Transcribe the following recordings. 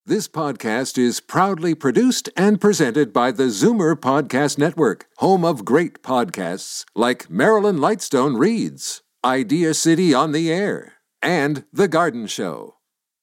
This podcast is proudly produced and presented by the Zoomer Podcast Network, home of great podcasts like Marilyn Lightstone Reads, Idea City on the Air, and The Garden Show.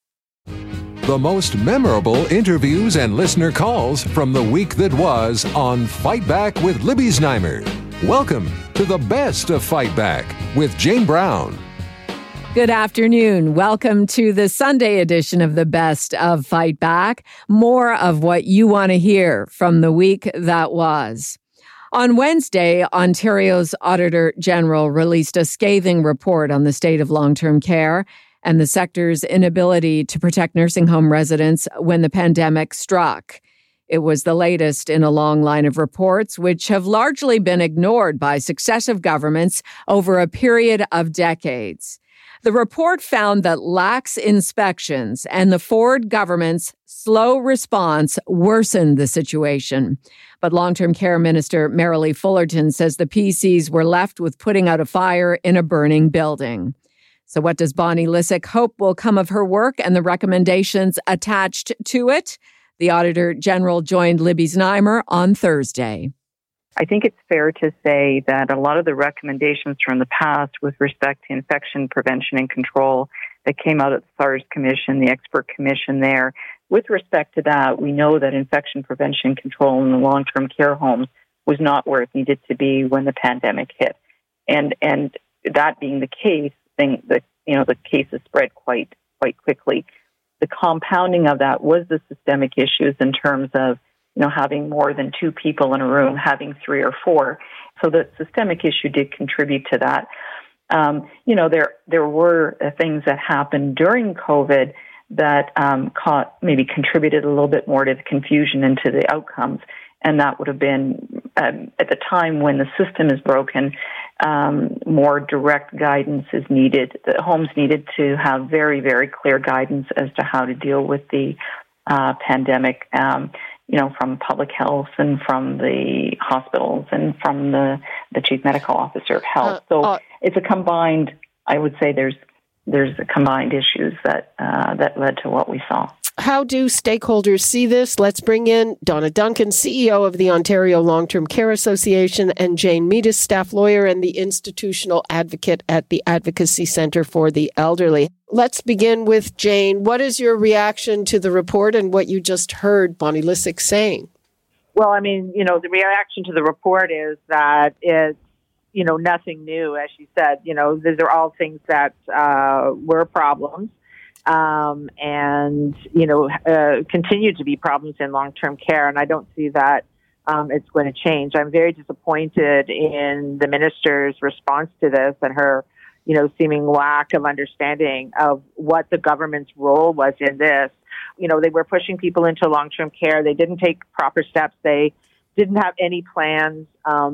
The most memorable interviews and listener calls from the week that was on Fight Back with Libby Znaimer. Welcome to the best of Fight Back with Jane Brown. Good afternoon. Welcome to the Sunday edition of the Best of Fight Back. More of what you want to hear from the week that was. On Wednesday, Ontario's Auditor General released a scathing report on the state of long-term care and the sector's inability to protect nursing home residents when the pandemic struck. It was the latest in a long line of reports which have largely been ignored by successive governments over a period of decades. The report found that lax inspections and the Ford government's slow response worsened the situation. But long-term care minister Merrilee Fullerton says the PCs were left with putting out a fire in a burning building. So what does Bonnie Lysyk hope will come of her work and the recommendations attached to it? The Auditor General joined Libby Znaimer on Thursday. I think it's fair to say that a lot of the recommendations from the past with respect to infection prevention and control that came out of the SARS Commission, the expert commission there, with respect to that, we know that infection prevention and control in the long-term care homes was not where it needed to be when the pandemic hit. And that being the case, the cases spread quite quickly. The compounding of that was the systemic issues in terms of having more than two people in a room, having three or four. So the systemic issue did contribute to that. There were things that happened during COVID that contributed a little bit more to the confusion and to the outcomes. And that would have been, at the time when the system is broken, more direct guidance is needed. The homes needed to have very, very clear guidance as to how to deal with the pandemic, from public health and from the hospitals and from the chief medical officer of health. It's a combined, I would say there's a combined issues that led to what we saw. How do stakeholders see this? Let's bring in Donna Duncan, CEO of the Ontario Long-Term Care Association, and Jane Meadus, staff lawyer and the institutional advocate at the Advocacy Centre for the Elderly. Let's begin with Jane. What is your reaction to the report and what you just heard Bonnie Lysyk saying? Well, the reaction to the report is that it's, nothing new, as she said. These are all things that were problems. Continue to be problems in long-term care, and I don't see that it's going to change. I'm very disappointed in the minister's response to this and her, seeming lack of understanding of what the government's role was in this. They were pushing people into long-term care. They didn't take proper steps. They didn't have any plans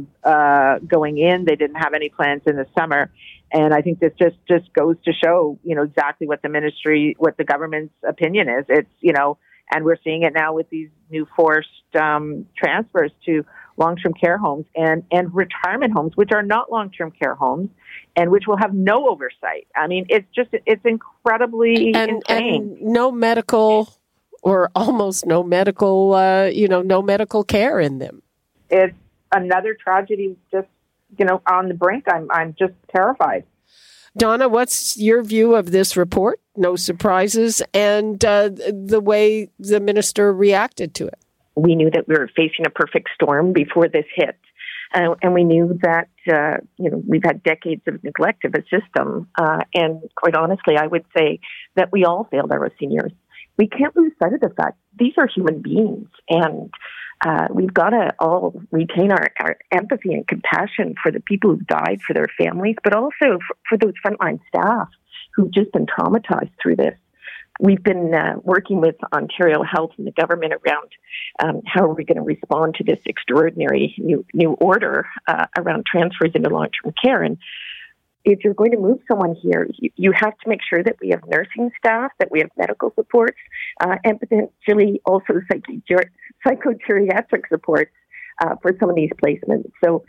going in. They didn't have any plans in the summer. And I think this just goes to show, exactly what the government's opinion is. It's, and we're seeing it now with these new forced transfers to long-term care homes and retirement homes, which are not long-term care homes and which will have no oversight. It's incredibly insane. And no medical or almost no medical, no medical care in them. It's another tragedy just on the brink. I'm just terrified. Donna, what's your view of this report? No surprises, and the way the minister reacted to it. We knew that we were facing a perfect storm before this hit. And we knew that, we've had decades of neglect of a system. And quite honestly, I would say that we all failed our seniors. We can't lose sight of the fact these are human beings, and we've got to all retain our empathy and compassion for the people who've died, for their families, but also for those frontline staff who've just been traumatized through this. We've been working with Ontario Health and the government around how are we going to respond to this extraordinary new order around transfers into long-term care. And if you're going to move someone here, you have to make sure that we have nursing staff, that we have medical supports, and potentially also psychogeriatric supports for some of these placements. So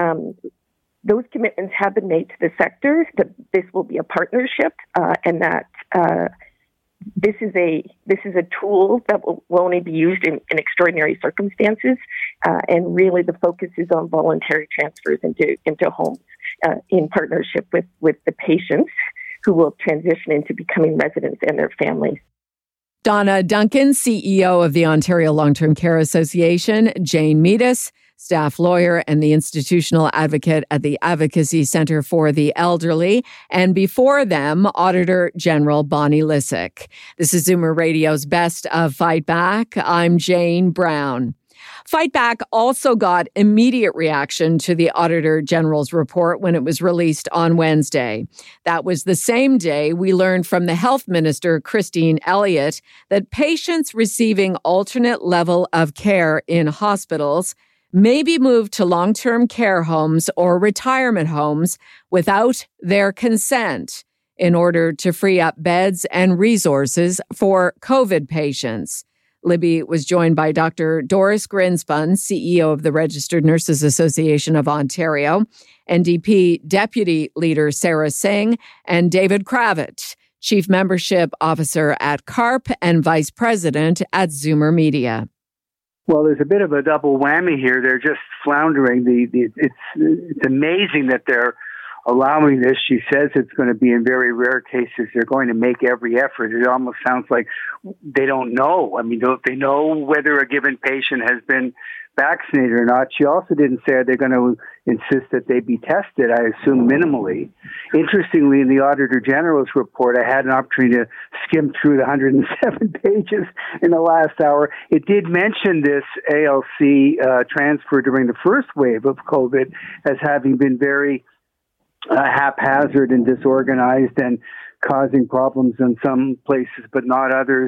those commitments have been made to the sector that this will be a partnership and that this is a tool that will only be used in extraordinary circumstances, and really the focus is on voluntary transfers into homes in partnership with the patients who will transition into becoming residents and their families. Donna Duncan, CEO of the Ontario Long-Term Care Association, Jane Meadus, staff lawyer and the institutional advocate at the Advocacy Centre for the Elderly, and before them, Auditor General Bonnie Lysyk. This is Zoomer Radio's Best of Fight Back. I'm Jane Brown. Fight Back also got immediate reaction to the Auditor General's report when it was released on Wednesday. That was the same day we learned from the Health Minister, Christine Elliott, that patients receiving alternate level of care in hospitals may be moved to long-term care homes or retirement homes without their consent in order to free up beds and resources for COVID patients. Libby was joined by Dr. Doris Grinspun, CEO of the Registered Nurses Association of Ontario, NDP Deputy Leader Sarah Singh, and David Kravitz, Chief Membership Officer at CARP and Vice President at Zoomer Media. Well, there's a bit of a double whammy here. They're just floundering. It's amazing that they're allowing this. She says it's going to be in very rare cases. They're going to make every effort. It almost sounds like they don't know. I mean, don't they know whether a given patient has been vaccinated or not? She also didn't say they're going to insist that they be tested, I assume minimally. Interestingly, in the Auditor General's report, I had an opportunity to skim through the 107 pages in the last hour. It did mention this ALC transfer during the first wave of COVID as having been very haphazard and disorganized and causing problems in some places but not others.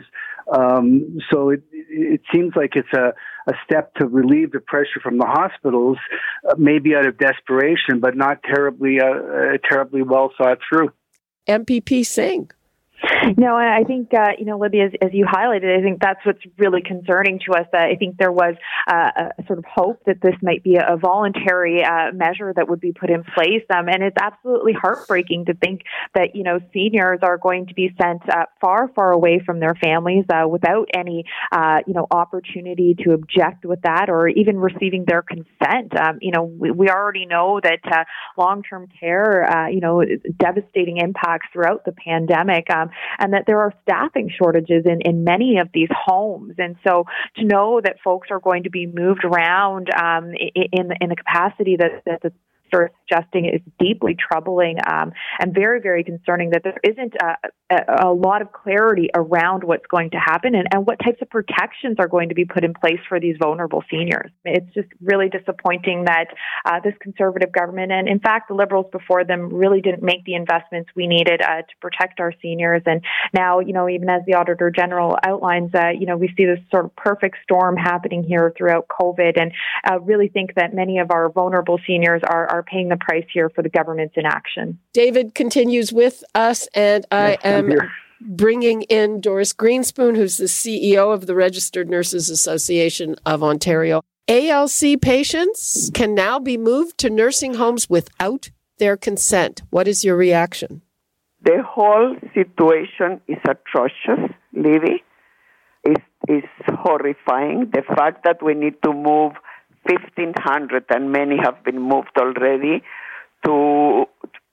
So it seems like it's a step to relieve the pressure from the hospitals, maybe out of desperation, but not terribly well thought through. MPP Singh. No, I think, Libby, as you highlighted, I think that's what's really concerning to us. I think there was a sort of hope that this might be a voluntary measure that would be put in place. And it's absolutely heartbreaking to think that, seniors are going to be sent far, far away from their families without any, opportunity to object with that or even receiving their consent. We already know that long-term care, devastating impacts throughout the pandemic. And that there are staffing shortages in many of these homes. And so to know that folks are going to be moved around in the capacity that the sort of suggesting is deeply troubling and very, very concerning that there isn't a lot of clarity around what's going to happen and what types of protections are going to be put in place for these vulnerable seniors. It's just really disappointing that this Conservative government, and in fact the Liberals before them, really didn't make the investments we needed to protect our seniors. And now, even as the Auditor General outlines, we see this sort of perfect storm happening here throughout COVID, and really think that many of our vulnerable seniors are paying the price here for the government's inaction. David continues with us, and I am bringing in Doris Grinspun, who's the CEO of the Registered Nurses Association of Ontario. ALC patients can now be moved to nursing homes without their consent. What is your reaction? The whole situation is atrocious, Libby. It's horrifying. The fact that we need to move 1,500, and many have been moved already, to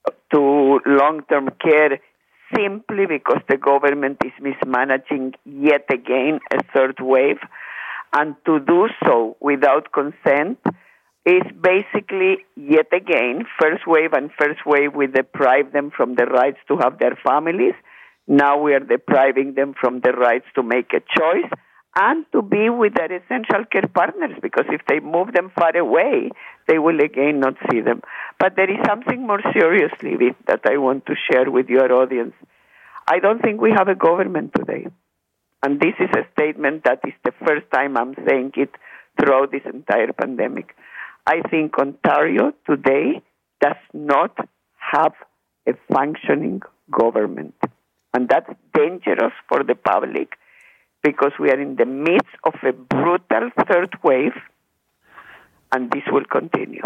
long-term care simply because the government is mismanaging yet again a third wave. And to do so without consent is basically, yet again, first wave, we deprive them from the rights to have their families. Now we are depriving them from the rights to make a choice and to be with their essential care partners, because if they move them far away, they will again not see them. But there is something more serious, Libby, that I want to share with your audience. I don't think we have a government today. And this is a statement that is the first time I'm saying it throughout this entire pandemic. I think Ontario today does not have a functioning government. And that's dangerous for the public, because we are in the midst of a brutal third wave, and this will continue.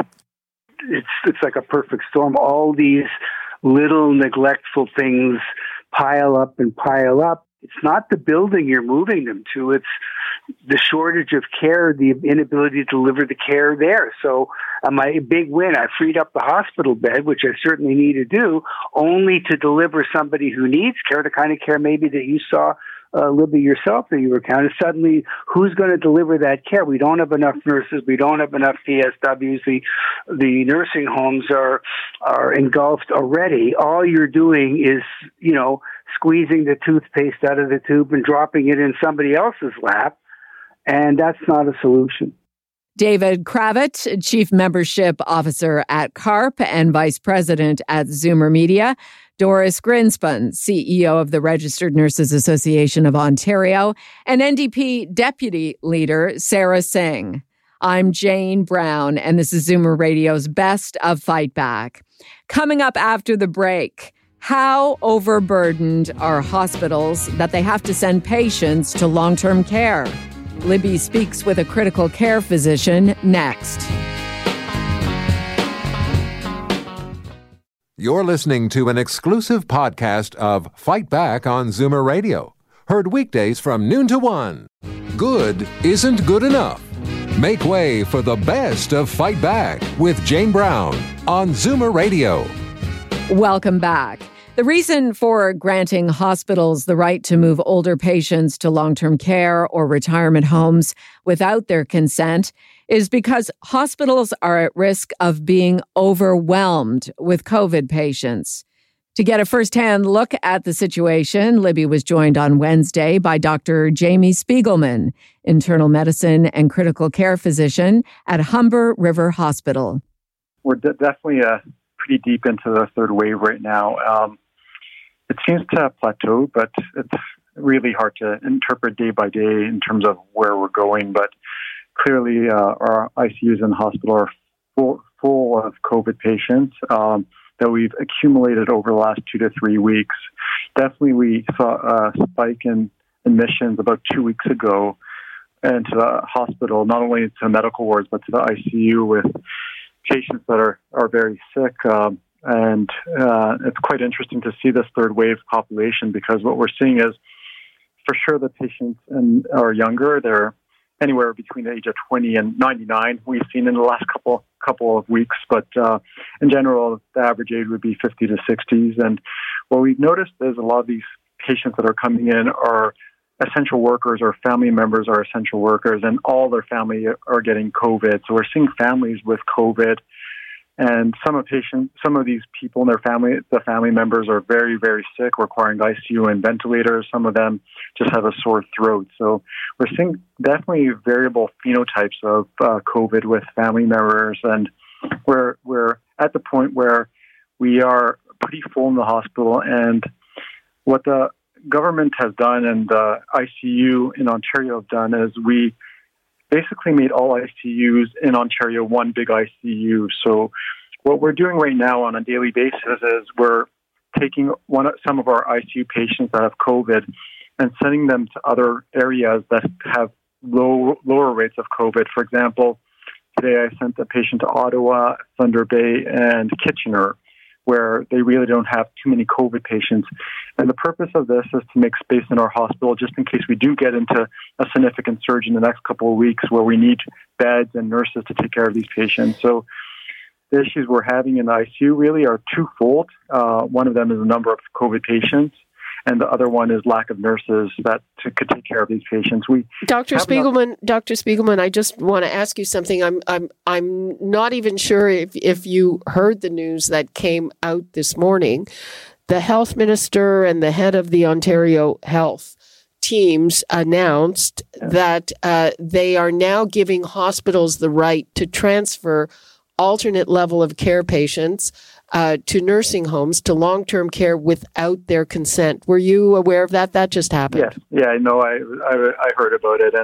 It's like a perfect storm. All these little neglectful things pile up and pile up. It's not the building you're moving them to. It's the shortage of care, the inability to deliver the care there. So my big win, I freed up the hospital bed, which I certainly need to do, only to deliver somebody who needs care, the kind of care maybe that you saw, Libby, yourself, that you were counting. Suddenly, who's going to deliver that care? We don't have enough nurses. We don't have enough PSWs. The nursing homes are engulfed already. All you're doing is, squeezing the toothpaste out of the tube and dropping it in somebody else's lap. And that's not a solution. David Kravitz, Chief Membership Officer at CARP and Vice President at Zoomer Media. Doris Grinspun, CEO of the Registered Nurses Association of Ontario, and NDP Deputy Leader Sarah Singh. I'm Jane Brown, and this is Zoomer Radio's Best of Fight Back. Coming up after the break, how overburdened are hospitals that they have to send patients to long-term care? Libby speaks with a critical care physician next. You're listening to an exclusive podcast of Fight Back on Zoomer Radio. Heard weekdays from noon to 1. Good isn't good enough. Make way for the best of Fight Back with Jane Brown on Zoomer Radio. Welcome back. The reason for granting hospitals the right to move older patients to long-term care or retirement homes without their consent is because hospitals are at risk of being overwhelmed with COVID patients. To get a firsthand look at the situation, Libby was joined on Wednesday by Dr. Jamie Spiegelman, internal medicine and critical care physician at Humber River Hospital. We're definitely pretty deep into the third wave right now. It seems to have plateaued, but it's really hard to interpret day by day in terms of where we're going. But clearly, our ICUs in the hospital are full of COVID patients that we've accumulated over the last 2 to 3 weeks. Definitely, we saw a spike in admissions about 2 weeks ago into the hospital, not only to medical wards, but to the ICU with patients that are very sick. And it's quite interesting to see this third wave population, because what we're seeing is, for sure, the patients are younger. They're anywhere between the age of 20 and 99, we've seen in the last couple of weeks. But in general, the average age would be 50 to 60s. And what we've noticed is a lot of these patients that are coming in are essential workers, or family members are essential workers, and all their family are getting COVID. So we're seeing families with COVID. And some of these people and the family members are very, very sick, requiring ICU and ventilators. Some of them just have a sore throat. So we're seeing definitely variable phenotypes of COVID with family members. And we're at the point where we are pretty full in the hospital. And what the government has done and the ICU in Ontario have done is we basically made all ICUs in Ontario one big ICU. So what we're doing right now on a daily basis is we're taking some of our ICU patients that have COVID and sending them to other areas that have lower rates of COVID. For example, today I sent a patient to Ottawa, Thunder Bay, and Kitchener, where they really don't have too many COVID patients. And the purpose of this is to make space in our hospital just in case we do get into a significant surge in the next couple of weeks where we need beds and nurses to take care of these patients. So the issues we're having in the ICU really are twofold. One of them is the number of COVID patients, and the other one is lack of nurses that could take care of these patients. Dr. Spiegelman, I just want to ask you something. I'm not even sure if you heard the news that came out this morning. The health minister and the head of the Ontario Health teams announced that they are now giving hospitals the right to transfer alternate level of care patients to nursing homes, to long-term care without their consent. Were you aware of that? That just happened. Yes. Yeah, I know. I heard about it.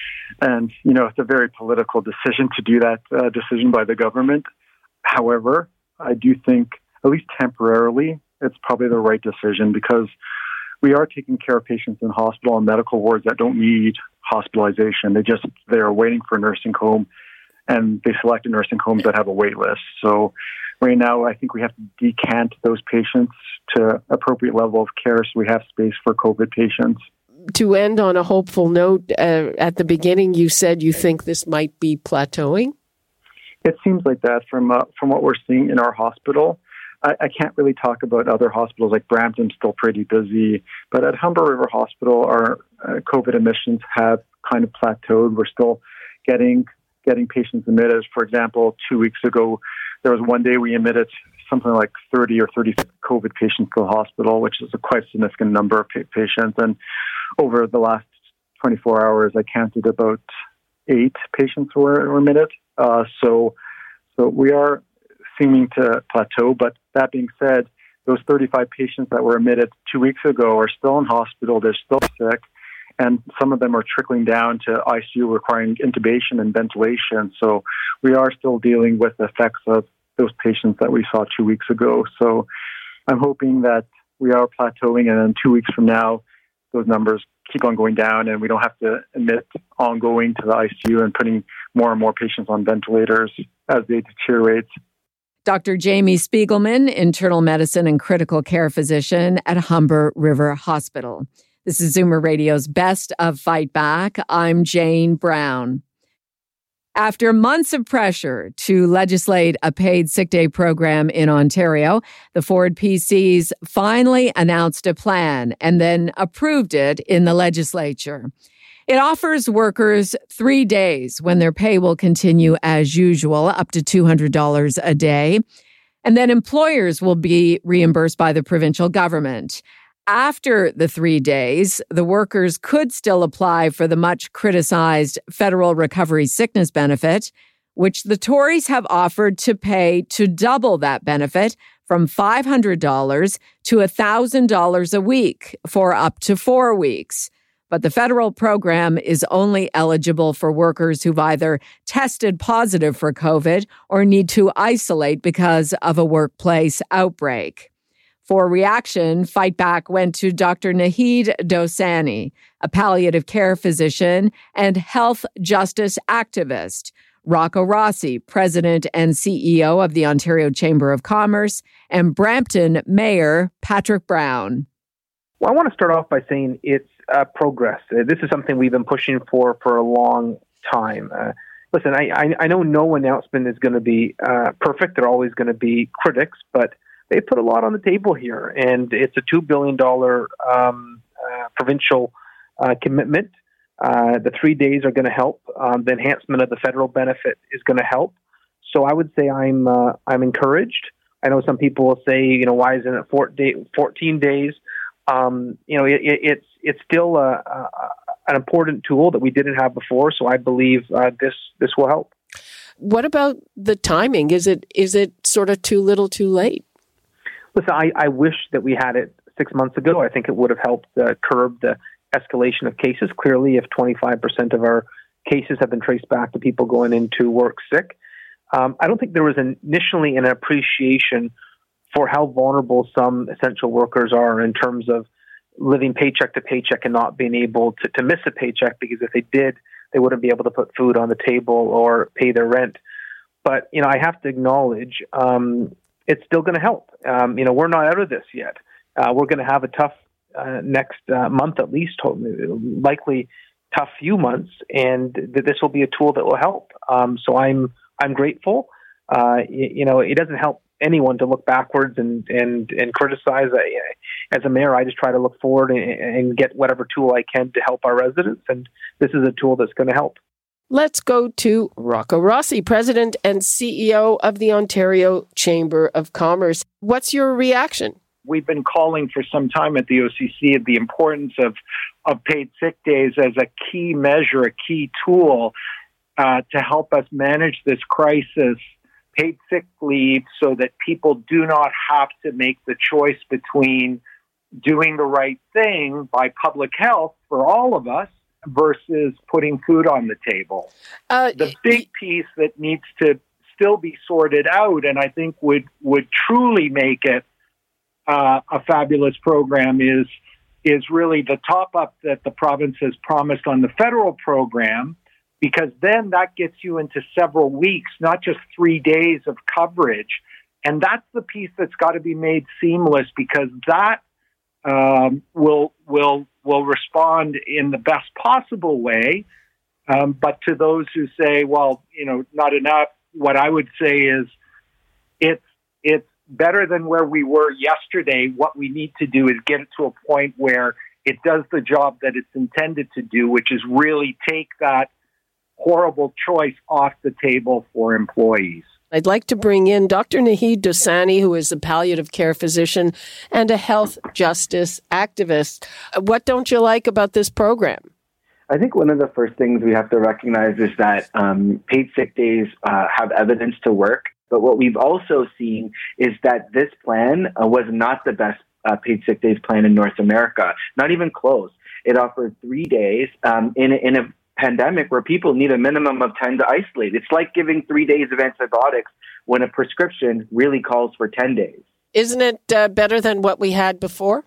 And it's a very political decision to do that decision by the government. However, I do think, at least temporarily, it's probably the right decision, because we are taking care of patients in hospital and medical wards that don't need hospitalization. They're waiting for a nursing home, and they select nursing homes that have a wait list. So Right now, I think we have to decant those patients to appropriate level of care so we have space for COVID patients. To end on a hopeful note, at the beginning you said you think this might be plateauing? It seems like that from what we're seeing in our hospital. I can't really talk about other hospitals, like Brampton's still pretty busy, but at Humber River Hospital, our COVID admissions have kind of plateaued. We're still getting patients admitted. For example, 2 weeks ago, there was one day we admitted something like 30 or 36 COVID patients to the hospital, which is a quite significant number of patients. And over the last 24 hours, I counted about 8 patients were admitted. So we are seeming to plateau. But that being said, those 35 patients that were admitted 2 weeks ago are still in hospital. They're still sick. And some of them are trickling down to ICU requiring intubation and ventilation. So we are still dealing with the effects of those patients that we saw 2 weeks ago. So I'm hoping that we are plateauing, and in 2 weeks from now, those numbers keep on going down and we don't have to admit ongoing to the ICU and putting more and more patients on ventilators as they deteriorate. Dr. Jamie Spiegelman, internal medicine and critical care physician at Humber River Hospital. This is Zoomer Radio's Best of Fight Back. I'm Jane Brown. After months of pressure to legislate a paid sick day program in Ontario, the Ford PCs finally announced a plan and then approved it in the legislature. It offers workers 3 days when their pay will continue as usual, up to $200 a day. And then employers will be reimbursed by the provincial government. After the 3 days, the workers could still apply for the much criticized federal recovery sickness benefit, which the Tories have offered to pay to double that benefit from $500 to $1,000 a week for up to 4 weeks. But the federal program is only eligible for workers who've either tested positive for COVID or need to isolate because of a workplace outbreak. For reaction, Fight Back went to Dr. Naheed Dosani, a palliative care physician and health justice activist, Rocco Rossi, president and CEO of the Ontario Chamber of Commerce, and Brampton Mayor Patrick Brown. Well, I want to start off by saying it's progress. This is something we've been pushing for a long time. Listen, I know no announcement is going to be perfect. There are always going to be critics, but they put a lot on the table here, and it's a $2 billion provincial commitment. The 3 days are going to help. The enhancement of the federal benefit is going to help. So I would say I'm encouraged. I know some people will say, why isn't it 14 days? It's still an important tool that we didn't have before. So I believe this will help. What about the timing? Is it sort of too little, too late? Listen, I wish that we had it 6 months ago. I think it would have helped curb the escalation of cases. Clearly, if 25% of our cases have been traced back to people going into work sick, I don't think there was initially an appreciation for how vulnerable some essential workers are in terms of living paycheck to paycheck and not being able to miss a paycheck, because if they did, they wouldn't be able to put food on the table or pay their rent. But, I have to acknowledge it's still going to help. We're not out of this yet. We're going to have a tough next month, at least, likely tough few months, and this will be a tool that will help. So I'm grateful. It doesn't help anyone to look backwards and criticize. As a mayor, I just try to look forward and get whatever tool I can to help our residents, and this is a tool that's going to help. Let's go to Rocco Rossi, President and CEO of the Ontario Chamber of Commerce. What's your reaction? We've been calling for some time at the OCC the importance of paid sick days as a key measure, a key tool to help us manage this crisis. Paid sick leave so that people do not have to make the choice between doing the right thing by public health for all of us versus putting food on the table. The big piece that needs to still be sorted out, and I think would truly make it a fabulous program, is really the top-up that the province has promised on the federal program, because then that gets you into several weeks, not just 3 days of coverage. And that's the piece that's got to be made seamless, because that will respond in the best possible way. But to those who say, well, not enough, what I would say is it's better than where we were yesterday. What we need to do is get it to a point where it does the job that it's intended to do, which is really take that horrible choice off the table for employees. I'd like to bring in Dr. Naheed Dosani, who is a palliative care physician and a health justice activist. What don't you like about this program? I think one of the first things we have to recognize is that paid sick days have evidence to work. But what we've also seen is that this plan was not the best paid sick days plan in North America, not even close. It offered 3 days in a pandemic where people need a minimum of 10 to isolate. It's like giving 3 days of antibiotics when a prescription really calls for 10 days. Isn't it better than what we had before?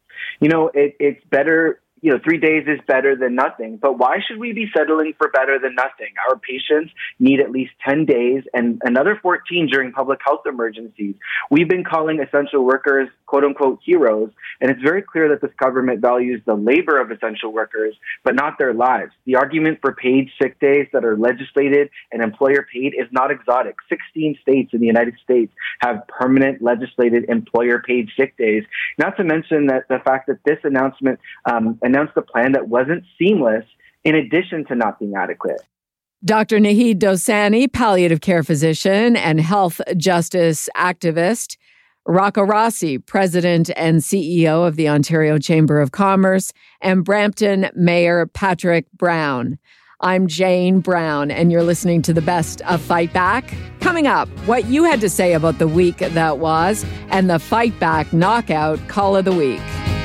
It's better. 3 days is better than nothing. But why should we be settling for better than nothing? Our patients need at least 10 days and another 14 during public health emergencies. We've been calling essential workers, quote unquote, heroes. And it's very clear that this government values the labor of essential workers, but not their lives. The argument for paid sick days that are legislated and employer paid is not exotic. 16 states in the United States have permanent legislated employer paid sick days. Not to mention that the fact that this announcement announced a plan that wasn't seamless in addition to not being adequate. Dr. Naheed Dosani, palliative care physician and health justice activist. Rocco Rossi, president and CEO of the Ontario Chamber of Commerce, and Brampton Mayor Patrick Brown. I'm Jane Brown, and you're listening to the best of Fight Back. Coming up, what you had to say about the week that was, and the Fight Back Knockout Call of the Week.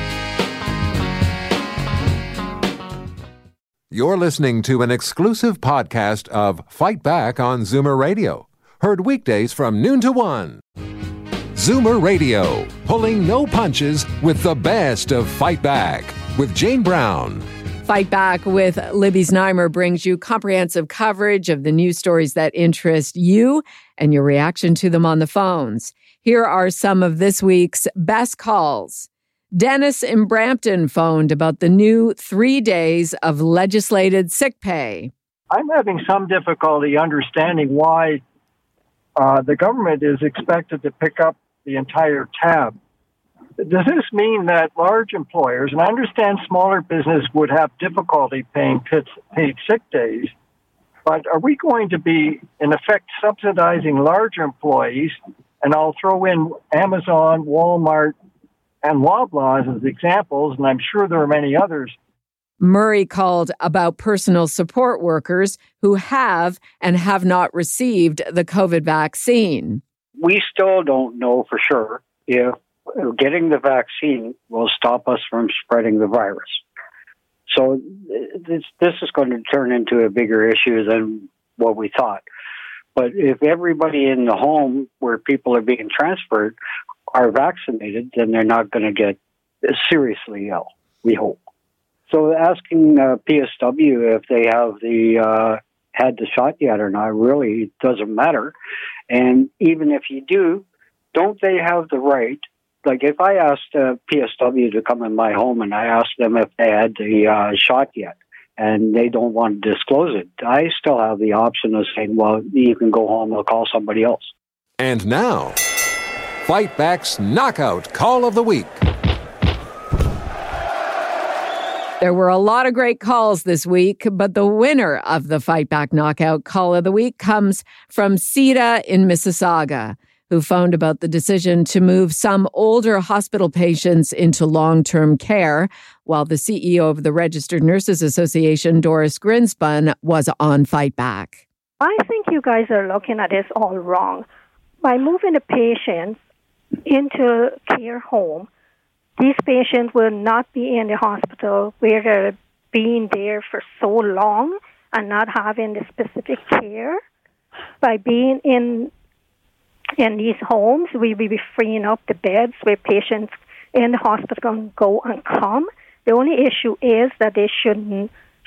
You're listening to an exclusive podcast of Fight Back on Zoomer Radio. Heard weekdays from noon to 1. Zoomer Radio, pulling no punches with the best of Fight Back with Jane Brown. Fight Back with Libby Znaimer brings you comprehensive coverage of the news stories that interest you and your reaction to them on the phones. Here are some of this week's best calls. Dennis in Brampton phoned about the new 3 days of legislated sick pay. I'm having some difficulty understanding why the government is expected to pick up the entire tab. Does this mean that large employers, and I understand smaller business would have difficulty paying paid sick days, but are we going to be, in effect, subsidizing larger employees? And I'll throw in Amazon, Walmart, and Loblaws as examples, and I'm sure there are many others. Murray called about personal support workers who have and have not received the COVID vaccine. We still don't know for sure if getting the vaccine will stop us from spreading the virus. So this is going to turn into a bigger issue than what we thought. But if everybody in the home where people are being transferred are vaccinated, then they're not going to get seriously ill, we hope. So asking PSW if they have had the shot yet or not really doesn't matter. And even if you do, don't they have the right? Like if I asked PSW to come in my home and I asked them if they had the shot yet and they don't want to disclose it, I still have the option of saying, well, you can go home, I'll call somebody else. And now, Fight Back's Knockout Call of the Week. There were a lot of great calls this week, but the winner of the Fight Back Knockout Call of the Week comes from Sita in Mississauga, who phoned about the decision to move some older hospital patients into long-term care, while the CEO of the Registered Nurses Association, Doris Grinspun, was on Fight Back. I think you guys are looking at this all wrong. By moving the patients into care home, these patients will not be in the hospital where they're being there for so long and not having the specific care. By being in these homes, we will be freeing up the beds where patients in the hospital can go and come. The only issue is that they shouldn't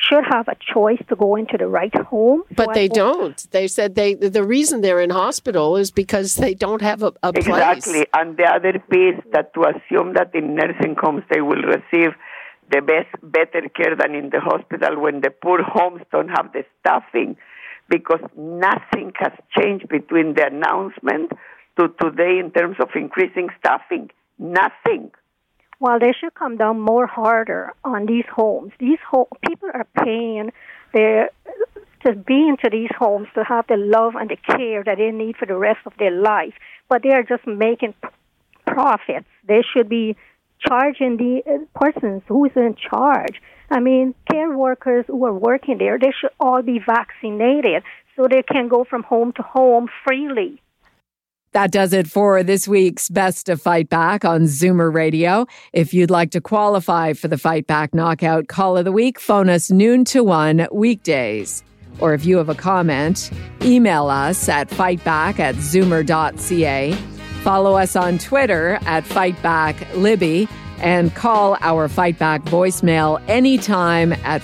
should have a choice to go into the right home. But they don't. They said the reason they're in hospital is because they don't have a place. Exactly. And the other piece, that to assume that in nursing homes they will receive the better care than in the hospital when the poor homes don't have the staffing, because nothing has changed between the announcement to today in terms of increasing staffing. Nothing. Well, they should come down more harder on these homes. People are paying to be into these homes to have the love and the care that they need for the rest of their life. But they are just making profits. They should be charging the persons who is in charge. I mean, care workers who are working there, they should all be vaccinated so they can go from home to home freely. That does it for this week's Best of Fight Back on Zoomer Radio. If you'd like to qualify for the Fight Back Knockout Call of the Week, phone us noon to 1 weekdays. Or if you have a comment, email us at fightback@zoomer.ca. Follow us on Twitter at FightbackLibby and call our Fight Back voicemail anytime at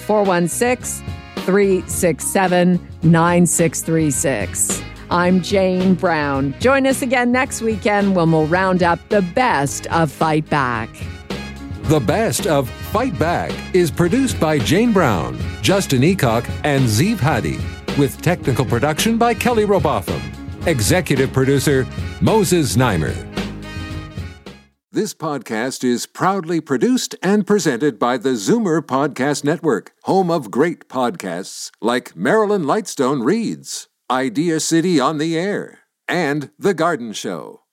416-367-9636. I'm Jane Brown. Join us again next weekend when we'll round up the best of Fight Back. The Best of Fight Back is produced by Jane Brown, Justin Eacock, and Zeev Hadi, with technical production by Kelly Robotham. Executive producer, Moses Znaimer. This podcast is proudly produced and presented by the Zoomer Podcast Network, home of great podcasts like Marilyn Lightstone Reads, Idea City on the Air, and The Garden Show.